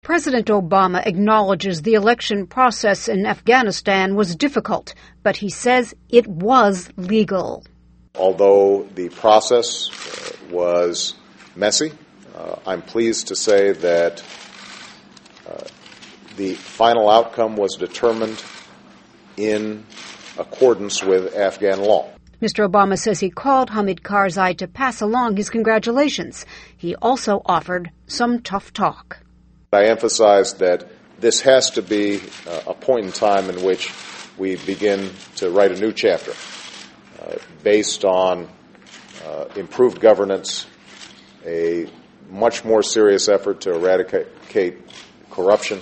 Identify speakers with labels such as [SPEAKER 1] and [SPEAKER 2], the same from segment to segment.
[SPEAKER 1] President Obama acknowledges the election process in Afghanistan was difficult, but he says it was legal.
[SPEAKER 2] Although the process was messy, I'm pleased to say that the final outcome was determined in accordance with Afghan law.
[SPEAKER 1] Mr. Obama says he called Hamid Karzai to pass along his congratulations. He also offered some tough talk.
[SPEAKER 2] I emphasize that this has to be a point in time in which we begin to write a new chapter based on improved governance, a much more serious effort to eradicate corruption,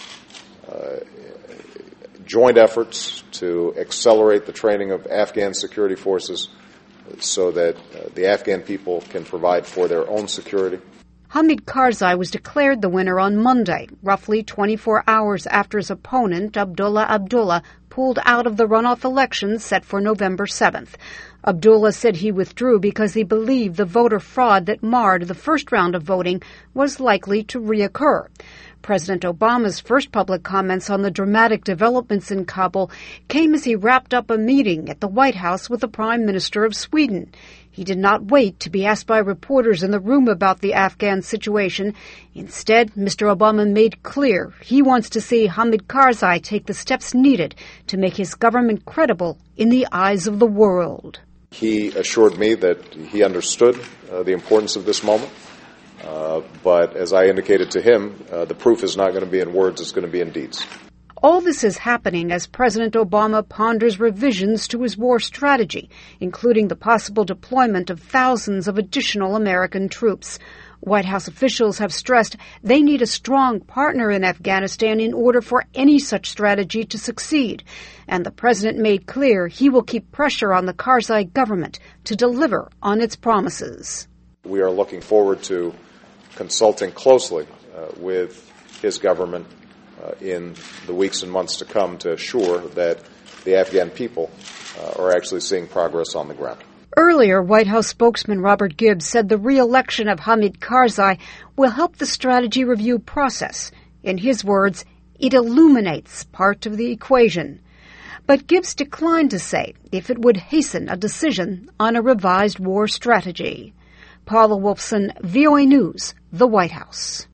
[SPEAKER 2] joint efforts to accelerate the training of Afghan security forces so that the Afghan people can provide for their own security.
[SPEAKER 1] Hamid Karzai was declared the winner on Monday, roughly 24 hours after his opponent, Abdullah Abdullah, pulled out of the runoff elections set for November 7th. Abdullah said he withdrew because he believed the voter fraud that marred the first round of voting was likely to reoccur. President Obama's first public comments on the dramatic developments in Kabul came as he wrapped up a meeting at the White House with the Prime Minister of Sweden. He did not wait to be asked by reporters in the room about the Afghan situation. Instead, Mr. Obama made clear he wants to see Hamid Karzai take the steps needed to make his government credible in the eyes of the world.
[SPEAKER 2] He assured me that he understood the importance of this moment. But as I indicated to him, the proof is not going to be in words, it's going to be in deeds.
[SPEAKER 1] All this is happening as President Obama ponders revisions to his war strategy, including the possible deployment of thousands of additional American troops. White House officials have stressed they need a strong partner in Afghanistan in order for any such strategy to succeed. And the president made clear he will keep pressure on the Karzai government to deliver on its promises.
[SPEAKER 2] We are looking forward to consulting closely with his government in the weeks and months to come to assure that the Afghan people are actually seeing progress on the ground.
[SPEAKER 1] Earlier, White House spokesman Robert Gibbs said the re-election of Hamid Karzai will help the strategy review process. In his words, it illuminates part of the equation. But Gibbs declined to say if it would hasten a decision on a revised war strategy. Paula Wolfson, VOA News, the White House.